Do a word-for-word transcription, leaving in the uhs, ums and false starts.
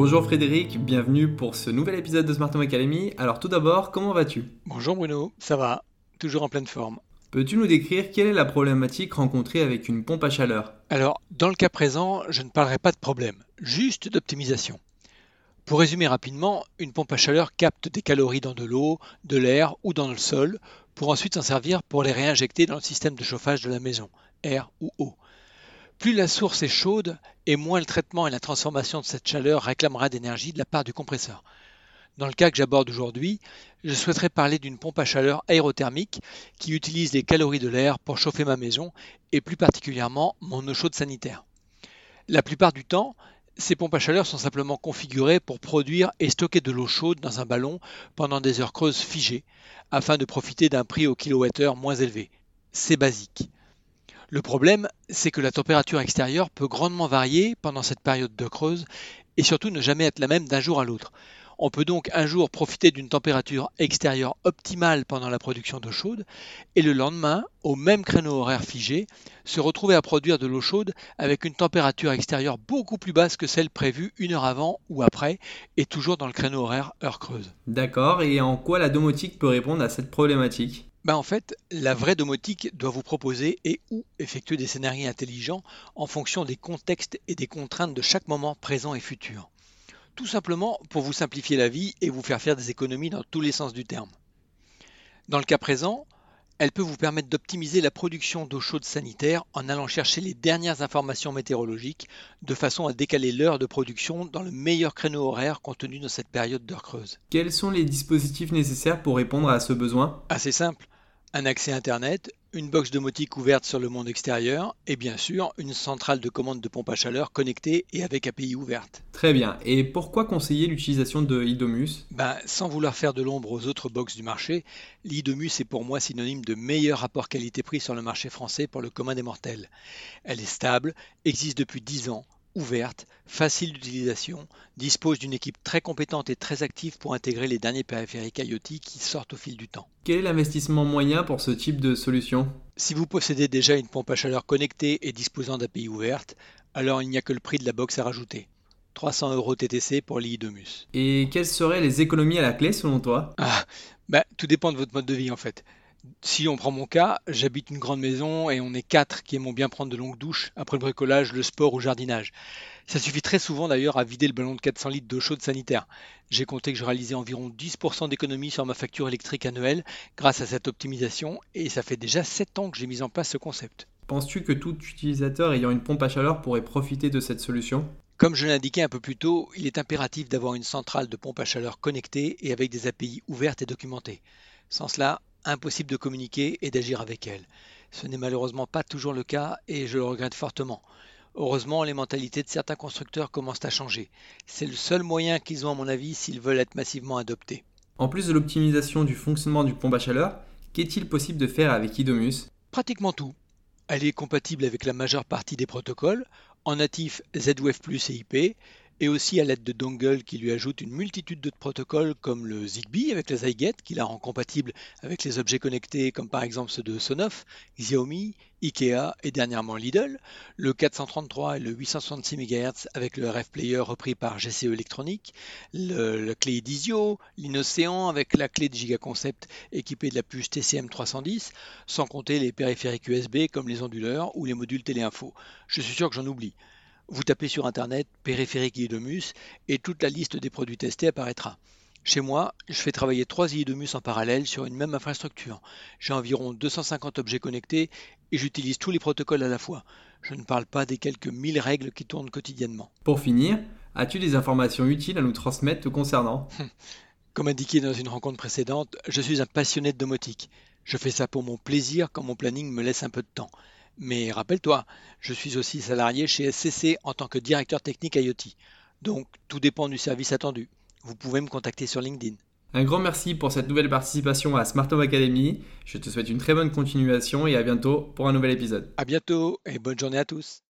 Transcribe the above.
Bonjour Frédéric, bienvenue pour ce nouvel épisode de Smart Home Academy. Alors tout d'abord, comment vas-tu? Bonjour Bruno, ça va, toujours en pleine forme. Peux-tu nous décrire quelle est la problématique rencontrée avec une pompe à chaleur? Alors, dans le cas présent, je ne parlerai pas de problème, juste d'optimisation. Pour résumer rapidement, une pompe à chaleur capte des calories dans de l'eau, de l'air ou dans le sol, pour ensuite s'en servir pour les réinjecter dans le système de chauffage de la maison, air ou eau. Plus la source est chaude, et moins le traitement et la transformation de cette chaleur réclamera d'énergie de la part du compresseur. Dans le cas que j'aborde aujourd'hui, je souhaiterais parler d'une pompe à chaleur aérothermique qui utilise les calories de l'air pour chauffer ma maison et plus particulièrement mon eau chaude sanitaire. La plupart du temps, ces pompes à chaleur sont simplement configurées pour produire et stocker de l'eau chaude dans un ballon pendant des heures creuses figées afin de profiter d'un prix au kilowattheure moins élevé. C'est basique. Le problème, c'est que la température extérieure peut grandement varier pendant cette période de creuse et surtout ne jamais être la même d'un jour à l'autre. On peut donc un jour profiter d'une température extérieure optimale pendant la production d'eau chaude et le lendemain, au même créneau horaire figé, se retrouver à produire de l'eau chaude avec une température extérieure beaucoup plus basse que celle prévue une heure avant ou après et toujours dans le créneau horaire heure creuse. D'accord, et en quoi la domotique peut répondre à cette problématique? Ben en fait, la vraie domotique doit vous proposer et ou effectuer des scénarios intelligents en fonction des contextes et des contraintes de chaque moment présent et futur. Tout simplement pour vous simplifier la vie et vous faire faire des économies dans tous les sens du terme. Dans le cas présent, elle peut vous permettre d'optimiser la production d'eau chaude sanitaire en allant chercher les dernières informations météorologiques de façon à décaler l'heure de production dans le meilleur créneau horaire contenu dans cette période d'heure creuse. Quels sont les dispositifs nécessaires pour répondre à ce besoin? Assez simple, un accès Internet, une box domotique ouverte sur le monde extérieur et bien sûr une centrale de commande de pompe à chaleur connectée et avec A P I ouverte. Très bien, et pourquoi conseiller l'utilisation de Idomus? Ben, sans vouloir faire de l'ombre aux autres box du marché, l'Idomus est pour moi synonyme de meilleur rapport qualité-prix sur le marché français pour le commun des mortels. Elle est stable, existe depuis dix ans, ouverte, facile d'utilisation, dispose d'une équipe très compétente et très active pour intégrer les derniers périphériques IoT qui sortent au fil du temps. Quel est l'investissement moyen pour ce type de solution? Si vous possédez déjà une pompe à chaleur connectée et disposant d'A P I ouverte, alors il n'y a que le prix de la box à rajouter. trois cents euros T T C pour l'Idomus. Et quelles seraient les économies à la clé selon toi? Ah, bah, tout dépend de votre mode de vie en fait. Si on prend mon cas, j'habite une grande maison et on est quatre qui aimons bien prendre de longues douches après le bricolage, le sport ou le jardinage. Ça suffit très souvent d'ailleurs à vider le ballon de quatre cents litres d'eau chaude sanitaire. J'ai compté que je réalisais environ dix pour cent d'économie sur ma facture électrique annuelle grâce à cette optimisation et ça fait déjà sept ans que j'ai mis en place ce concept. Penses-tu que tout utilisateur ayant une pompe à chaleur pourrait profiter de cette solution? Comme je l'indiquais un peu plus tôt, il est impératif d'avoir une centrale de pompe à chaleur connectée et avec des A P I ouvertes et documentées. Sans cela, impossible de communiquer et d'agir avec elle. Ce n'est malheureusement pas toujours le cas et je le regrette fortement. Heureusement, les mentalités de certains constructeurs commencent à changer. C'est le seul moyen qu'ils ont à mon avis s'ils veulent être massivement adoptés. En plus de l'optimisation du fonctionnement du pompe à chaleur, qu'est-il possible de faire avec Idomus? Pratiquement tout. Elle est compatible avec la majeure partie des protocoles, en natif Z W F plus, et I P, et aussi à l'aide de dongles qui lui ajoutent une multitude de protocoles comme le Zigbee avec la Zyget qui la rend compatible avec les objets connectés comme par exemple ceux de Sonoff, Xiaomi, Ikea et dernièrement Lidl, le quatre cent trente-trois et le huit cent soixante-six mégahertz avec le R F Player repris par G C E Electronic, le, la clé Edisio, l'Inocéan avec la clé de Gigaconcept équipée de la puce T C M trois cent dix, sans compter les périphériques U S B comme les onduleurs ou les modules téléinfo. Je suis sûr que j'en oublie. Vous tapez sur internet périphérique Idomus et toute la liste des produits testés apparaîtra. Chez moi, je fais travailler trois Idomus en parallèle sur une même infrastructure. J'ai environ deux cent cinquante objets connectés et j'utilise tous les protocoles à la fois. Je ne parle pas des quelques mille règles qui tournent quotidiennement. Pour finir, as-tu des informations utiles à nous transmettre te concernant? Comme indiqué dans une rencontre précédente, je suis un passionné de domotique. Je fais ça pour mon plaisir quand mon planning me laisse un peu de temps. Mais rappelle-toi, je suis aussi salarié chez S C C en tant que directeur technique IoT. Donc tout dépend du service attendu. Vous pouvez me contacter sur LinkedIn. Un grand merci pour cette nouvelle participation à Smart Home Academy. Je te souhaite une très bonne continuation et à bientôt pour un nouvel épisode. À bientôt et bonne journée à tous.